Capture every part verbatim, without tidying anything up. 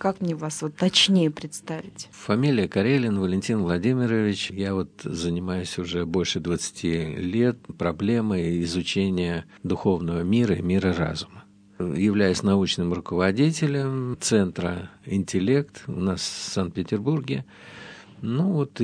Как мне вас вот точнее представить? Фамилия Карелин Валентин Владимирович. Я вот занимаюсь уже больше двадцати лет проблемой изучения духовного мира и мира разума. Являюсь научным руководителем Центра «Интеллект» у нас в Санкт-Петербурге. Ну вот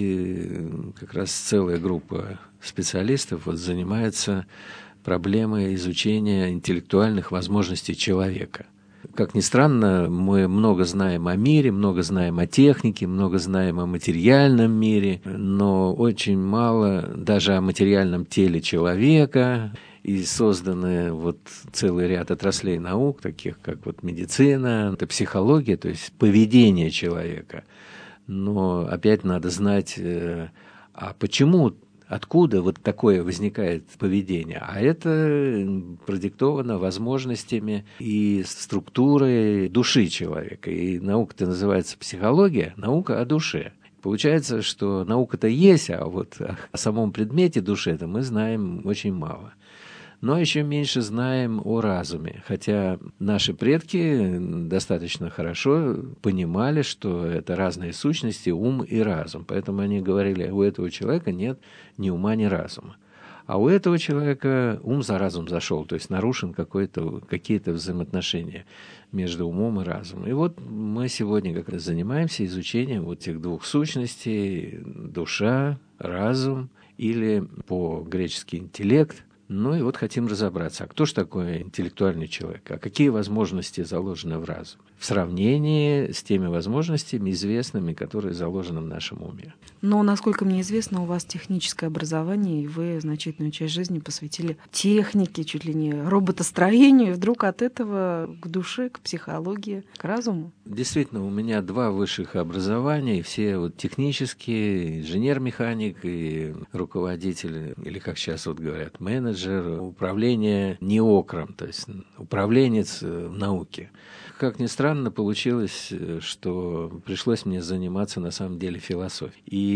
и как раз целая группа специалистов вот занимается проблемой изучения интеллектуальных возможностей человека. Как ни странно, мы много знаем о мире, много знаем о технике, много знаем о материальном мире, но очень мало даже о материальном теле человека. И созданы вот целый ряд отраслей наук, таких как вот медицина, это психология, то есть поведение человека. Но опять надо знать, а почему, откуда вот такое возникает поведение. А это продиктовано возможностями и структурой души человека. И наука-то называется психология, наука о душе. Получается, что наука-то есть, а вот о самом предмете души-то мы знаем очень мало. Но еще меньше знаем о разуме, хотя наши предки достаточно хорошо понимали, что это разные сущности, ум и разум. Поэтому они говорили, у этого человека нет ни ума, ни разума. А у этого человека ум за разум зашел, то есть нарушен какой-то, какие-то взаимоотношения между умом и разумом. И вот мы сегодня как раз занимаемся изучением вот этих двух сущностей, душа, разум, или по-гречески интеллект. Ну и вот хотим разобраться, а кто же такой интеллектуальный человек, а какие возможности заложены в разуме в сравнении с теми возможностями известными, которые заложены в нашем уме. Но, насколько мне известно, у вас техническое образование, и вы значительную часть жизни посвятили технике, чуть ли не роботостроению, и вдруг от этого к душе, к психологии, к разуму. Действительно, у меня два высших образования, и все вот технические, инженер-механик и руководитель, или как сейчас вот говорят, менеджер, управление неокром, то есть управленец в науке. Как ни странно, получилось, что пришлось мне заниматься на самом деле философией.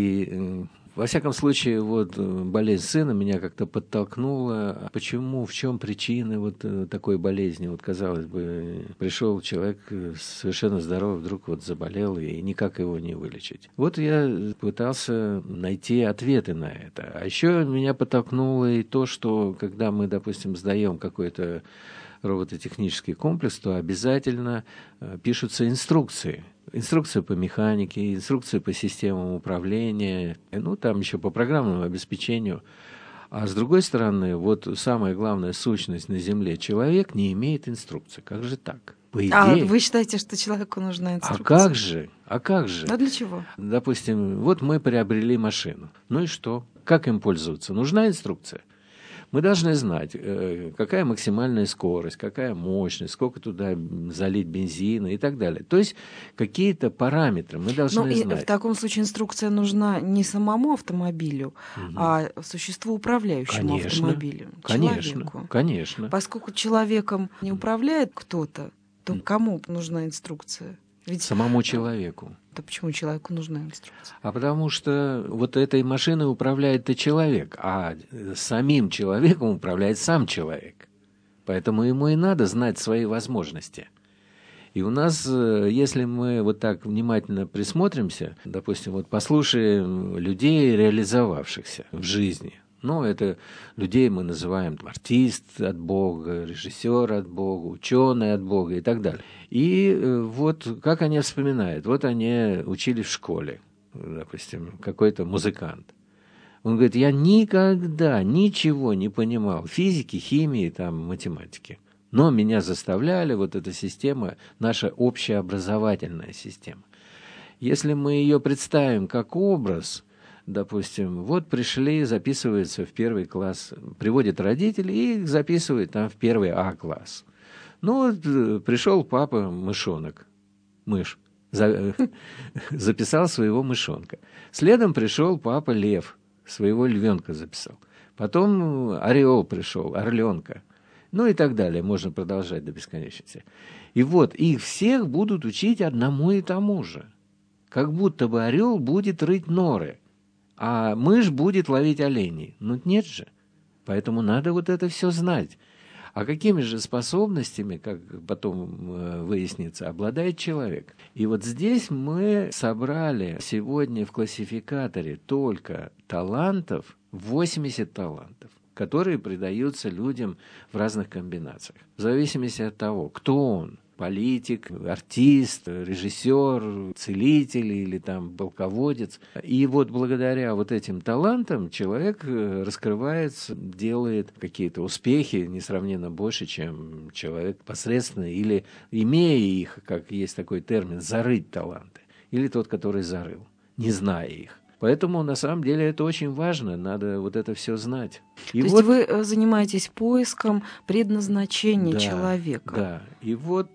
И во всяком случае, вот болезнь сына меня как-то подтолкнула. Почему, в чем причины вот такой болезни? Вот, казалось бы, пришел человек совершенно здоровый, вдруг вот заболел, и никак его не вылечить. Вот я пытался найти ответы на это. А еще меня подтолкнуло и то, что когда мы, допустим, сдаем какой-то робототехнический комплекс, то обязательно пишутся инструкции. Инструкция по механике, инструкция по системам управления, ну, там еще по программному обеспечению. А с другой стороны, вот самая главная сущность на Земле, человек не имеет инструкции. Как же так? По идее. А вы считаете, что человеку нужна инструкция? А как же? А как же? А для чего? Допустим, вот мы приобрели машину. Ну и что? Как им пользоваться? Нужна инструкция. Мы должны знать, какая максимальная скорость, какая мощность, сколько туда залить бензина и так далее. То есть какие-то параметры мы должны Но знать. В таком случае инструкция нужна не самому автомобилю, угу. а существу, управляющему конечно, автомобилем, конечно, человеку. Конечно. Поскольку человеком не управляет кто-то, то кому нужна инструкция? Ведь... Самому человеку. Да почему человеку нужна инструкция? А потому что вот этой машиной управляет и человек, а самим человеком управляет сам человек. Поэтому ему и надо знать свои возможности. И у нас, если мы вот так внимательно присмотримся, допустим, вот послушаем людей, реализовавшихся в жизни, ну, это людей мы называем артист от Бога, режиссер от Бога, ученый от Бога и так далее. И вот как они вспоминают. Вот они учились в школе, допустим, какой-то музыкант. Он говорит, я никогда ничего не понимал физики, химии, там, математики. Но меня заставляли, вот эта система, наша общеобразовательная система. Если мы ее представим как образ, допустим, вот пришли, записываются в первый класс, приводят родителей и их записывают там в первый А-класс. Ну, вот пришел папа мышонок, мышь, за, записал своего мышонка. Следом пришел папа лев, своего львенка записал. Потом орел пришел, орленка. Ну и так далее, можно продолжать до бесконечности. И вот их всех будут учить одному и тому же. Как будто бы орел будет рыть норы, а мышь будет ловить оленей. Ну нет же. Поэтому надо вот это все знать. А какими же способностями, как потом выяснится, обладает человек? И вот здесь мы собрали сегодня в классификаторе только талантов, восемьдесят талантов, которые придаются людям в разных комбинациях. В зависимости от того, кто он. Политик, артист, режиссер, целитель или там полководец. И вот благодаря вот этим талантам человек раскрывается, делает какие-то успехи несравненно больше, чем человек посредственный или, имея их, как есть такой термин, зарыть таланты, или тот, который зарыл, не зная их. Поэтому, на самом деле, это очень важно, надо вот это все знать. И То вот, есть вы занимаетесь поиском предназначения да, человека. Да, и вот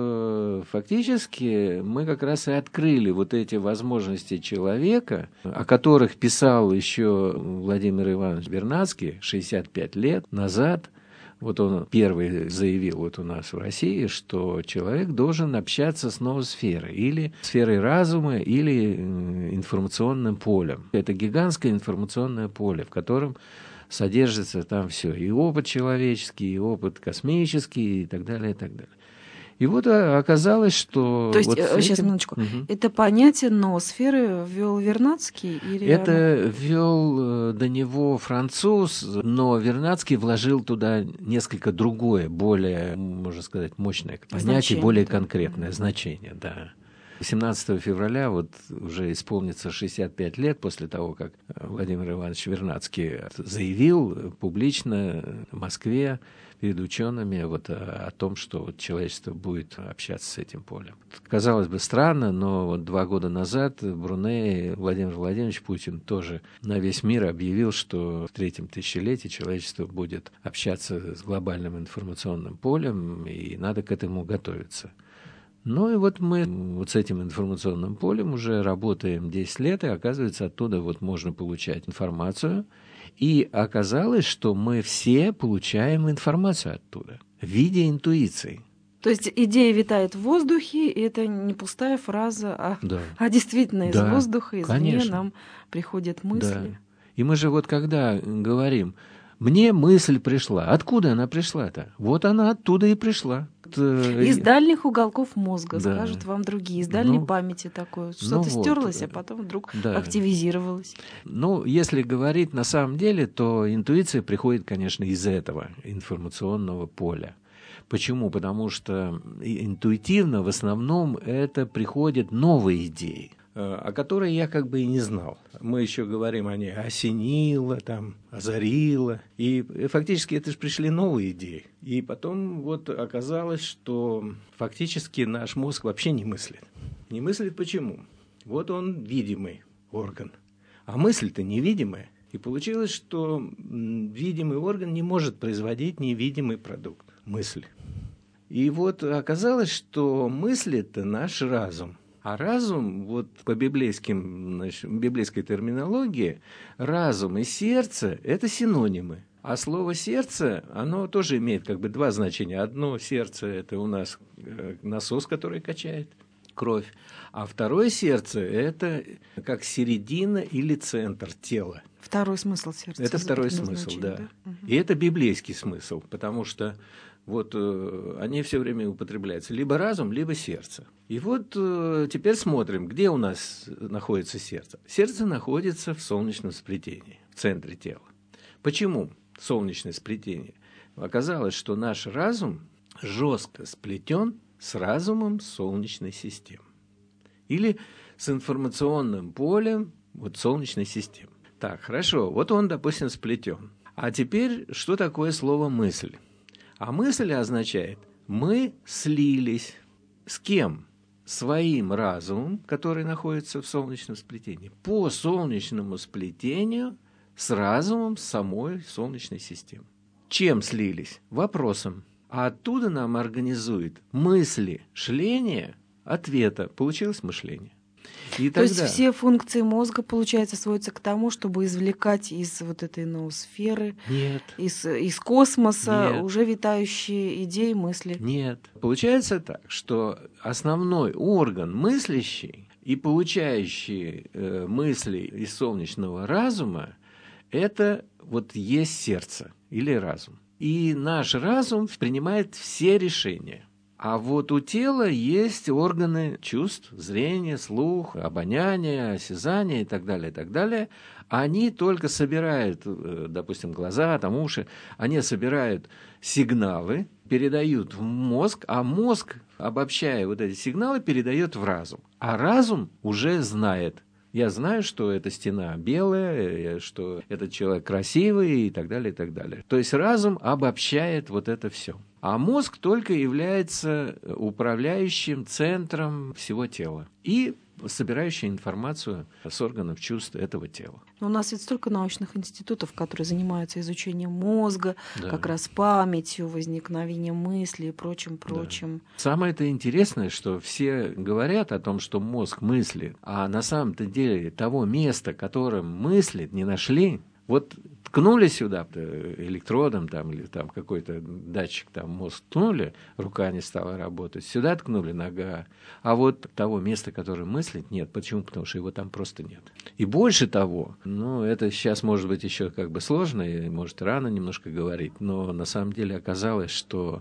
э, фактически мы как раз и открыли вот эти возможности человека, о которых писал еще Владимир Иванович Вернадский шестьдесят пять лет назад. Вот он первый заявил вот у нас в России, что человек должен общаться с ноосферой, или сферой разума, или информационным полем. Это гигантское информационное поле, в котором содержится там все, и опыт человеческий, и опыт космический, и так далее, и так далее. И вот оказалось, что... То есть, вот сейчас, этим... минуточку, угу. это понятие ноосферы ввел Вернадский? Или это оно... ввел до него француз, но Вернадский вложил туда несколько другое, более, можно сказать, мощное понятие, значение, более да. конкретное mm-hmm. значение, да. семнадцатого февраля вот уже исполнится шестьдесят пять лет после того, как Владимир Иванович Вернадский заявил публично в Москве перед учеными вот о, о том, что вот человечество будет общаться с этим полем. Казалось бы, странно, но вот два года назад в Брунее Владимир Владимирович Путин тоже на весь мир объявил, что в третьем тысячелетии человечество будет общаться с глобальным информационным полем, и надо к этому готовиться. Ну и вот мы вот с этим информационным полем уже работаем десять лет, и оказывается, оттуда вот можно получать информацию. И оказалось, что мы все получаем информацию оттуда в виде интуиции. То есть идея витает в воздухе, и это не пустая фраза, а, да. а действительно из да, воздуха, извне конечно. нам приходят мысли. Да. И мы же вот когда говорим, мне мысль пришла, откуда она пришла-то? Вот она оттуда и пришла. Из дальних уголков мозга, да. скажут вам другие, из дальней ну, памяти такое. Что-то ну стерлось, вот, а потом вдруг да. активизировалось. Ну, если говорить на самом деле, то интуиция приходит, конечно, из этого информационного поля. Почему? Потому что интуитивно в основном это приходят новые идеи, о которой я как бы и не знал. Мы еще говорим о ней осенило, там, озарило. И фактически это же пришли новые идеи. И потом вот оказалось, что фактически наш мозг вообще не мыслит. Не мыслит почему? Вот он видимый орган, а мысль-то невидимая. И получилось, что видимый орган не может производить невидимый продукт – мысль. И вот оказалось, что мысль – это наш разум. А разум, вот по библейским, значит, библейской терминологии, разум и сердце – это синонимы. А слово «сердце», оно тоже имеет как бы два значения. Одно сердце – это у нас насос, который качает кровь. А второе сердце – это как середина или центр тела. Второй смысл сердца. Это второй смысл, да. да? Угу. И это библейский смысл, потому что вот э, они все время употребляются. Либо разум, либо сердце. И вот э, теперь смотрим, где у нас находится сердце. Сердце находится в солнечном сплетении, в центре тела. Почему солнечное сплетение? Оказалось, что наш разум жестко сплетен с разумом солнечной системы. Или с информационным полем вот, солнечной системы. Так, хорошо, вот он, допустим, сплетен. А теперь, что такое слово «мысль»? А мысль означает «мы слились». С кем? Своим разумом, который находится в солнечном сплетении, по солнечному сплетению с разумом самой солнечной системы. Чем слились? Вопросом. А оттуда нам организует мысли, шление, ответа. Получилось мышление. И То тогда... есть все функции мозга, получается, сводятся к тому, чтобы извлекать из вот этой ноосферы, Нет. Из, из космоса Нет. уже витающие идеи, мысли. Нет. Получается так, что основной орган мыслящий и получающий э, мысли из солнечного разума – это вот есть сердце или разум. И наш разум принимает все решения. А вот у тела есть органы чувств, зрение, слух, обоняние, осязание и так далее, и так далее. Они только собирают, допустим, глаза, там, уши, они собирают сигналы, передают в мозг, а мозг, обобщая вот эти сигналы, передает в разум. А разум уже знает. Я знаю, что эта стена белая, что этот человек красивый и так далее, и так далее. То есть разум обобщает вот это все. А мозг только является управляющим центром всего тела и собирающий информацию с органов чувств этого тела. Но у нас ведь столько научных институтов, которые занимаются изучением мозга, да. как раз памятью, возникновением мыслей и прочим, прочим. Да. Самое-то интересное, что все говорят о том, что мозг мыслит, а на самом-то деле того места, которым мыслит, не нашли. Вот ткнули сюда электродом там, или там какой-то датчик, там мозг ткнули, рука не стала работать, сюда ткнули нога, а вот того места, которое мыслит, нет. Почему? Потому что его там просто нет. И больше того, ну, это сейчас может быть еще как бы сложно, и может рано немножко говорить, но на самом деле оказалось, что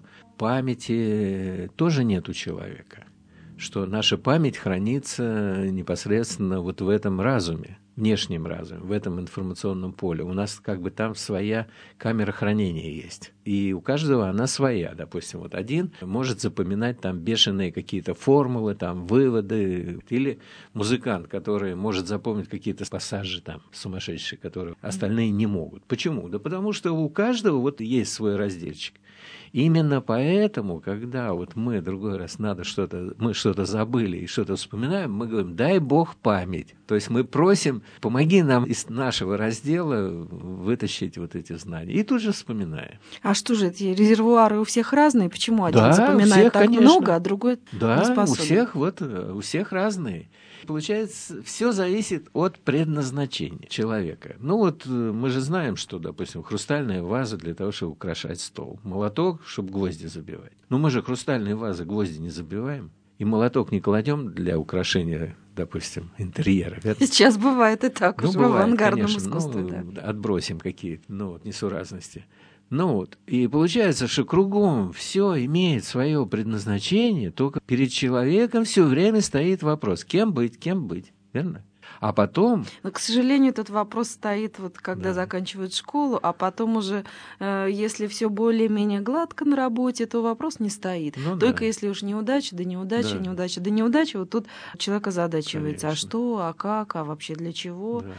памяти тоже нет у человека, что наша память хранится непосредственно вот в этом разуме, внешнем разуме, в этом информационном поле. У нас как бы там своя камера хранения есть. И у каждого она своя. Допустим, вот один может запоминать там бешеные какие-то формулы, там выводы. Или музыкант, который может запомнить какие-то пассажи там сумасшедшие, которые остальные не могут. Почему? Да потому что у каждого вот есть свой разделчик. Именно поэтому, когда вот мы другой раз надо что-то, мы что-то забыли и что-то вспоминаем, мы говорим, дай Бог память. То есть мы просим, помоги нам из нашего раздела вытащить вот эти знания. И тут же вспоминаем. А что же, эти резервуары у всех разные? Почему один да, запоминает всех, так конечно. много, а другой да, не способен? у всех, вот, у всех разные. Получается, все зависит от предназначения человека. Ну вот мы же знаем, что, допустим, хрустальная ваза для того, чтобы украшать стол. Молоток, чтобы гвозди забивать. Но мы же хрустальные вазы гвозди не забиваем. И молоток не кладем для украшения, допустим, интерьера. Это... Сейчас бывает и так, ну, уже бывает, в авангардном конечно. искусстве. Ну, да. Отбросим какие-то ну, вот, несуразности. Ну вот, и получается, что кругом все имеет свое предназначение, только перед человеком все время стоит вопрос, кем быть, кем быть, верно? А потом... Но, к сожалению, этот вопрос стоит, вот, когда да. заканчивают школу, а потом уже, э, если все более-менее гладко на работе, то вопрос не стоит. Ну, Только да. если уж неудача, да неудача, да. неудача, да неудача, вот тут человек озадачивается. Конечно. А что, а как, а вообще для чего? Да.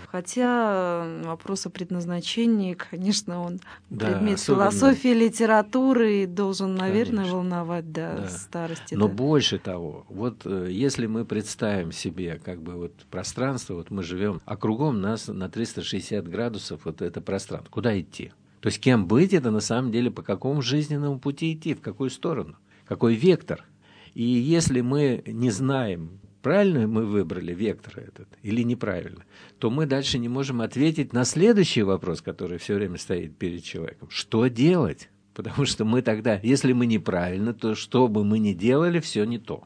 Хотя вопрос о предназначении, конечно, он да, предмет особенно... философии, литературы и должен, наверное, конечно. волновать до да. старости. Но да. больше того, вот если мы представим себе как бы вот пространство, вот мы живем, а кругом нас на триста шестьдесят градусов вот это пространство. Куда идти? То есть кем быть, это на самом деле по какому жизненному пути идти, в какую сторону, какой вектор. И если мы не знаем, правильно мы выбрали вектор этот или неправильно, то мы дальше не можем ответить на следующий вопрос, который все время стоит перед человеком. Что делать? Потому что мы тогда, если мы неправильно, то что бы мы ни делали, все не то.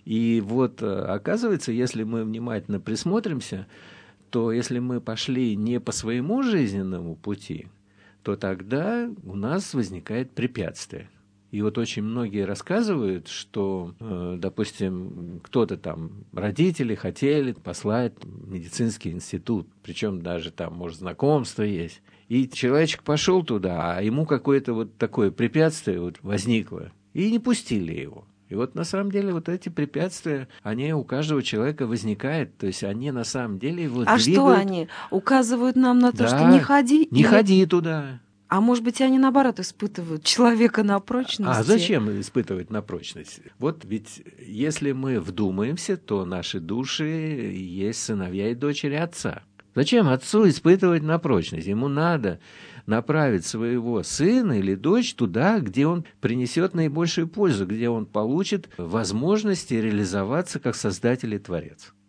И вот оказывается, если мы внимательно присмотримся, то если мы пошли не по своему жизненному пути, то тогда у нас возникает препятствие. И вот очень многие рассказывают, что, допустим, кто-то там, родители хотели послать в медицинский институт, причем даже там, может, знакомство есть. И человечек пошел туда, а ему какое-то вот такое препятствие вот возникло, и не пустили его. И вот на самом деле вот эти препятствия, они у каждого человека возникают, то есть они на самом деле его а двигают. Что они? Указывают нам на то, да, что не ходи? Не или... ходи туда. А может быть, они, наоборот, испытывают человека на прочность? А зачем испытывать на прочность? Вот ведь если мы вдумаемся, то наши души есть сыновья и дочери Отца. Зачем Отцу испытывать на прочность? Ему надо направить своего сына или дочь туда, где он принесет наибольшую пользу, где он получит возможности реализоваться как Создатель и Творец.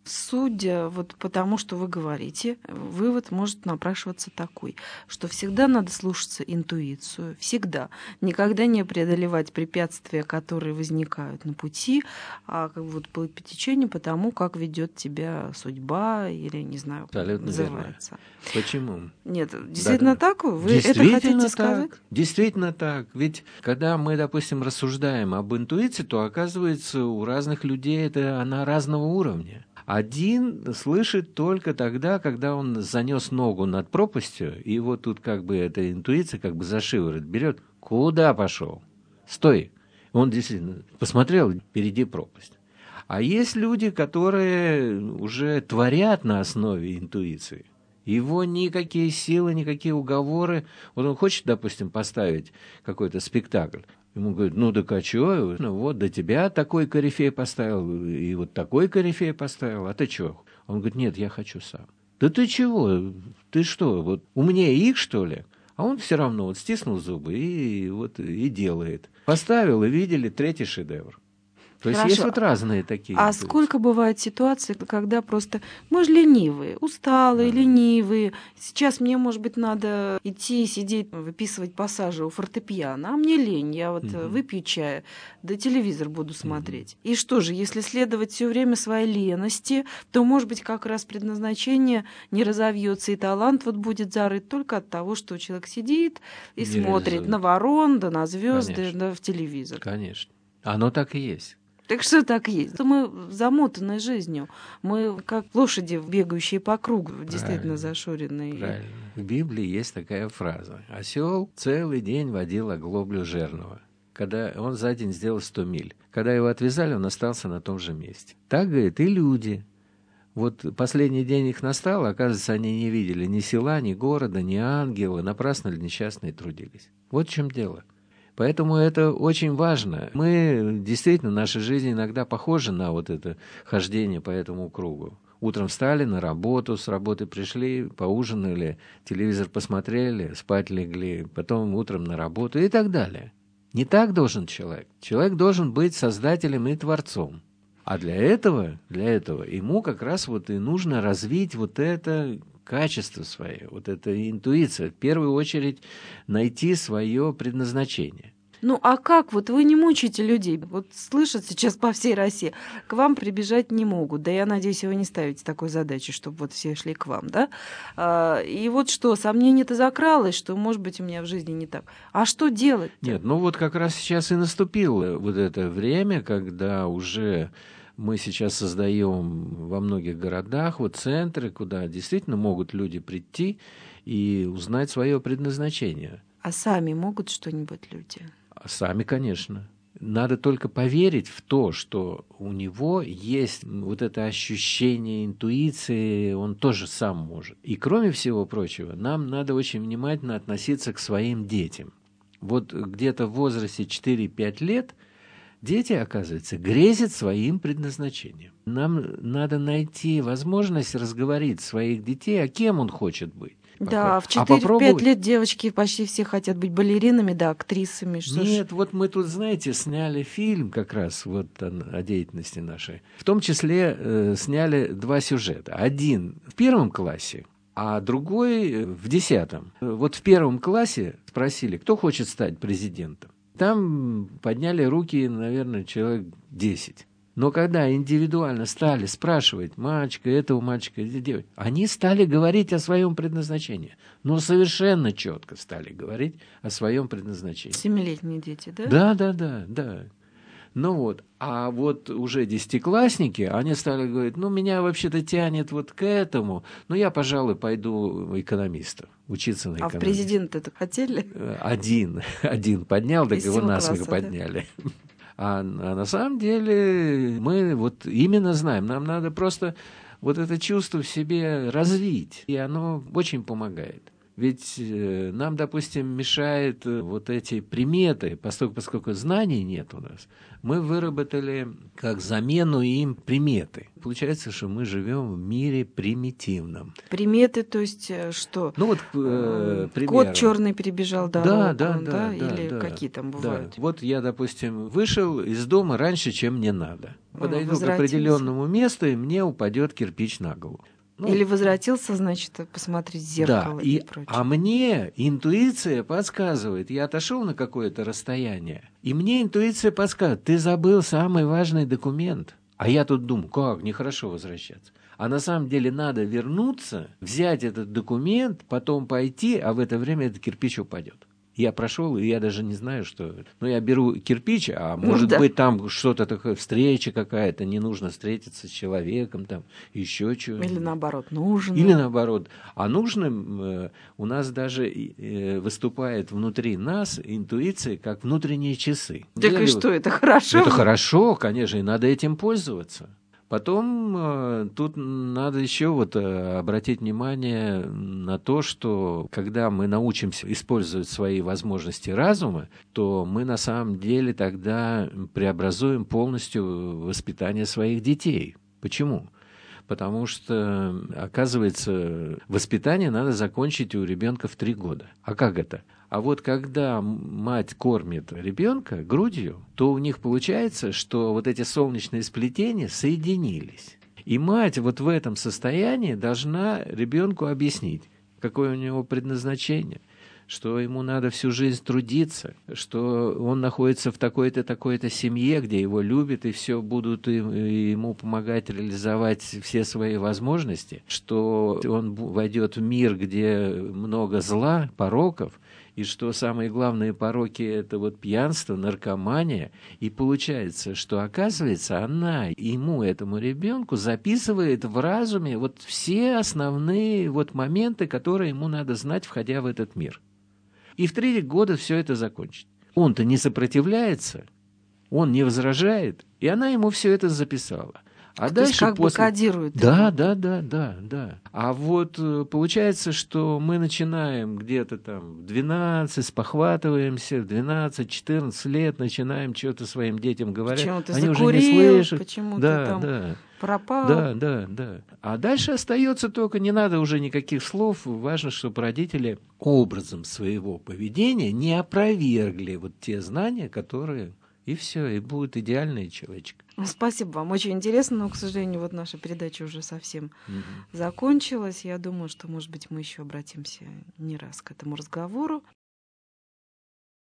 Судя вот по тому, что вы говорите, вывод может напрашиваться такой, что всегда надо слушаться интуицию, всегда. Никогда не преодолевать препятствия, которые возникают на пути, а как бы вот плыть по течению по тому, как ведет тебя судьба или, не знаю, как Абсолютно называется. Верно. Почему? Нет, действительно Да, так? Вы действительно это хотите так, сказать? Действительно так. Ведь когда мы, допустим, рассуждаем об интуиции, то оказывается, у разных людей это она разного уровня. Один слышит только тогда, когда он занес ногу над пропастью, и вот тут как бы эта интуиция как бы за шиворот берет. Куда пошел? Стой! Он действительно посмотрел, впереди пропасть. А есть люди, которые уже творят на основе интуиции. Его никакие силы, никакие уговоры. Вот он хочет, допустим, поставить какой-то спектакль. Ему говорят, ну так а чё? Ну вот, до тебя такой корифей поставил, и вот такой корифей поставил, а ты чё? Он говорит, нет, я хочу сам. Да ты чего? Ты что, вот умнее их, что ли? А он все равно вот стиснул зубы и вот и делает. Поставил, и видели третий шедевр. То есть Хорошо. есть вот разные такие. А сколько бывает ситуаций, когда просто мы же ленивые, усталые, да. ленивые. Сейчас мне, может быть, надо идти сидеть, выписывать пассажи у фортепиано, а мне лень, я вот угу. выпью чая, да телевизор буду смотреть. Угу. И что же, если следовать все время своей лености, то, может быть, как раз предназначение не разовьется, и талант вот будет зарыт только от того, что человек сидит и не смотрит реализует. На ворон, да на звезды, да в телевизор. Конечно. Оно так и есть. Так что так есть? Мы замотаны жизнью. Мы как лошади, бегающие по кругу, действительно зашоренные. Правильно. В Библии есть такая фраза. Осел целый день водил оглоблю жерного. Когда он за день сделал сто миль. Когда его отвязали, он остался на том же месте. Так, говорит, и люди. Вот последний день их настал, оказывается, они не видели ни села, ни города, ни ангела. Напрасно ли несчастные трудились. Вот в чем дело. Поэтому это очень важно. Мы действительно, наша жизнь иногда похожа на вот это хождение по этому кругу. Утром встали на работу, с работы пришли, поужинали, телевизор посмотрели, спать легли, потом утром на работу и так далее. Не так должен человек. Человек должен быть создателем и творцом. А для этого, для этого ему как раз вот и нужно развить вот это качество свое, вот эта интуиция. В первую очередь найти свое предназначение. Ну а как? Вот вы не мучаете людей. Вот слышат сейчас по всей России, к вам прибежать не могут. Да я надеюсь, вы не ставите такой задачи, чтобы вот все шли к вам, да? А, и вот что, сомнение-то закралось, что, может быть, у меня в жизни не так. А что делать-то? Нет, ну вот как раз сейчас и наступило вот это время, когда уже мы сейчас создаем во многих городах вот центры, куда действительно могут люди прийти и узнать свое предназначение. А сами могут что-нибудь люди? А сами, конечно. Надо только поверить в то, что у него есть вот это ощущение интуиции, он тоже сам может. И кроме всего прочего, нам надо очень внимательно относиться к своим детям. Вот где-то в возрасте четыре-пять лет дети, оказывается, грезят своим предназначением. Нам надо найти возможность разговорить своих детей, а кем он хочет быть. Да, в четыре-пять лет девочки почти все хотят быть балеринами, да, актрисами. Что Нет, ж... вот мы тут, знаете, сняли фильм как раз вот о, о деятельности нашей. В том числе э, сняли два сюжета. Один в первом классе, а другой в десятом. Вот в первом классе спросили, кто хочет стать президентом. Там подняли руки, наверное, человек десять. Но когда индивидуально стали спрашивать мальчика, этого мальчика, девочку, они стали говорить о своем предназначении. Но совершенно четко стали говорить о своем предназначении. Семилетние дети, да? Да, да, да, да. Ну вот, а вот уже десятиклассники, они стали говорить, ну, меня вообще-то тянет вот к этому, но я, пожалуй, пойду экономистом, учиться на экономиста. А в президенты это хотели? Один, один поднял, так из его насмех подняли. Да? А, а на самом деле мы вот именно знаем, нам надо просто вот это чувство в себе развить, и оно очень помогает. Ведь э, нам, допустим, мешают вот эти приметы, поскольку, поскольку знаний нет у нас, мы выработали как замену им приметы. получается, что мы живем в мире примитивном. Приметы, то есть что? Ну вот, э, кот черный перебежал дорогу, да, да, да, да, да, или да, какие там бывают? Да. Вот я, допустим, вышел из дома раньше, чем мне надо. Подойду к определенному месту, и мне упадет кирпич на голову. Ну, или возвратился, значит, посмотреть в зеркало, да, и, и прочее. А мне интуиция подсказывает, я отошел на какое-то расстояние, и мне интуиция подсказывает, ты забыл самый важный документ. А я тут думаю, как, нехорошо возвращаться. А на самом деле надо вернуться, взять этот документ, потом пойти, а в это время этот кирпич упадет. Я прошел, и я даже не знаю, что это. Ну, я беру кирпич, а может ну, да. быть, там что-то такое, встреча какая-то, не нужно встретиться с человеком, там, еще что-нибудь. Или наоборот, нужно. Или наоборот. А нужным э, у нас даже э, выступает внутри нас интуиция, как внутренние часы. Так и что, это хорошо? Это хорошо, конечно, и надо этим пользоваться. Потом э, тут надо еще вот э, обратить внимание на то, что когда мы научимся использовать свои возможности разума, то мы на самом деле тогда преобразуем полностью воспитание своих детей. Почему? Потому что, оказывается, воспитание надо закончить у ребенка в три года. А как это? А вот когда мать кормит ребенка грудью, то у них получается, что вот эти солнечные сплетения соединились. И мать вот в этом состоянии должна ребенку объяснить, какое у него предназначение, что ему надо всю жизнь трудиться, что он находится в такой-то, такой-то семье, где его любят, и все будут ему помогать реализовать все свои возможности, что он войдет в мир, где много зла, пороков, и что самые главные пороки – это вот пьянство, наркомания. И получается, что, оказывается, она ему, этому ребенку, записывает в разуме вот все основные вот моменты, которые ему надо знать, входя в этот мир. И в три года все это закончит. Он-то не сопротивляется, он не возражает, и она ему все это записала. А То дальше есть как после... бы кодирует. Да, да, да, да, да. А вот получается, что мы начинаем где-то там в двенадцать, спохватываемся, в двенадцать-четырнадцать лет начинаем что-то своим детям говорить. Почему ты Они закурил, уже не слышат. почему да, ты там да. пропал. Да, да, да. А дальше остается только, не надо уже никаких слов, важно, чтобы родители образом своего поведения не опровергли вот те знания, которые... И все, и будет идеальный человечек. Спасибо вам. Очень интересно, но, к сожалению, вот наша передача уже совсем Угу. закончилась. Я думаю, что, может быть, мы еще обратимся не раз к этому разговору.